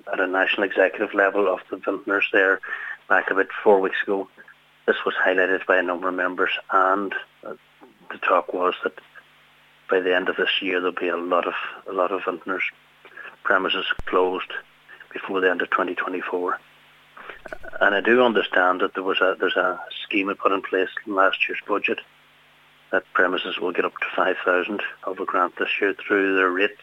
at a national executive level of the vintners there back about 4 weeks ago. This was highlighted by a number of members, and the talk was that by the end of this year there'll be a lot of vintners premises closed before the end of 2024. And I do understand that there's a scheme put in place in last year's budget that premises will get up to 5,000 of a grant this year through their rates.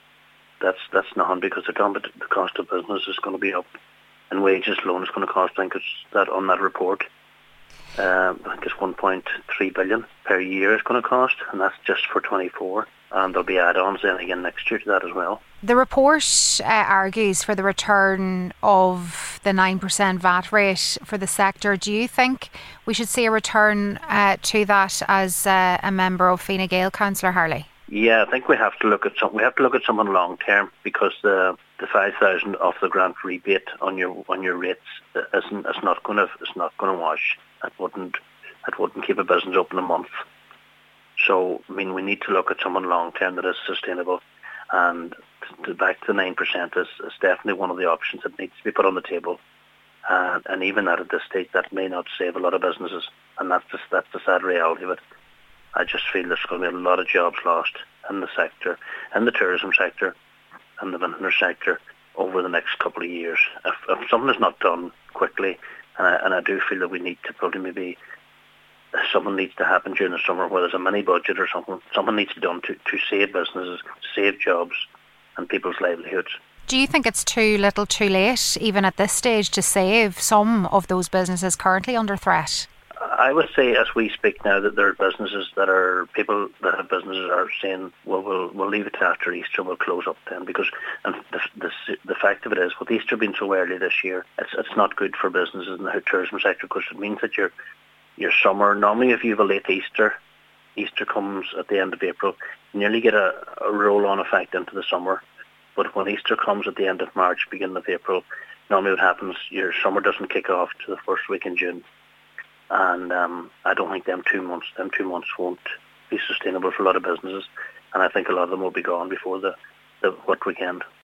That's nothing, because the cost of business is going to be up, and wages alone is going to cost, I think it's that on that report, I think it's 1.3 billion per year is going to cost, and that's just for 24. And there'll be add-ons then again next year to that as well. The report argues for the return of the 9% VAT rate for the sector. Do you think we should see a return to that as a member of Fine Gael, Councillor Harley? Yeah, I think we have to look at something long term, because the 5,000 off the grant rebate on your rates is not going to wash. It wouldn't keep a business open a month. So, I mean, we need to look at something long term that is sustainable, and back to 9% is definitely one of the options that needs to be put on the table. And even that, at this stage, that may not save a lot of businesses, and that's the sad reality of it. I just feel there's going to be a lot of jobs lost in the sector, in the tourism sector, and the vintner sector over the next couple of years. If something is not done quickly, and I do feel that we need to probably maybe something needs to happen during the summer, where there's a mini budget or something. Something needs to be done to save businesses, save jobs, and people's livelihoods. Do you think it's too little too late, even at this stage, to save some of those businesses currently under threat? I would say, as we speak now, that there are people that have businesses are saying, well, we'll leave it to after Easter, we'll close up then, because and the fact of it is, with Easter being so early this year, it's not good for businesses in the tourism sector, because it means that your summer, normally if you have a late Easter comes at the end of April, you nearly get a roll-on effect into the summer. But when Easter comes at the end of March, beginning of April, normally what happens, your summer doesn't kick off to the first week in June. And I don't think them two months won't be sustainable for a lot of businesses. And I think a lot of them will be gone before the wet weekend.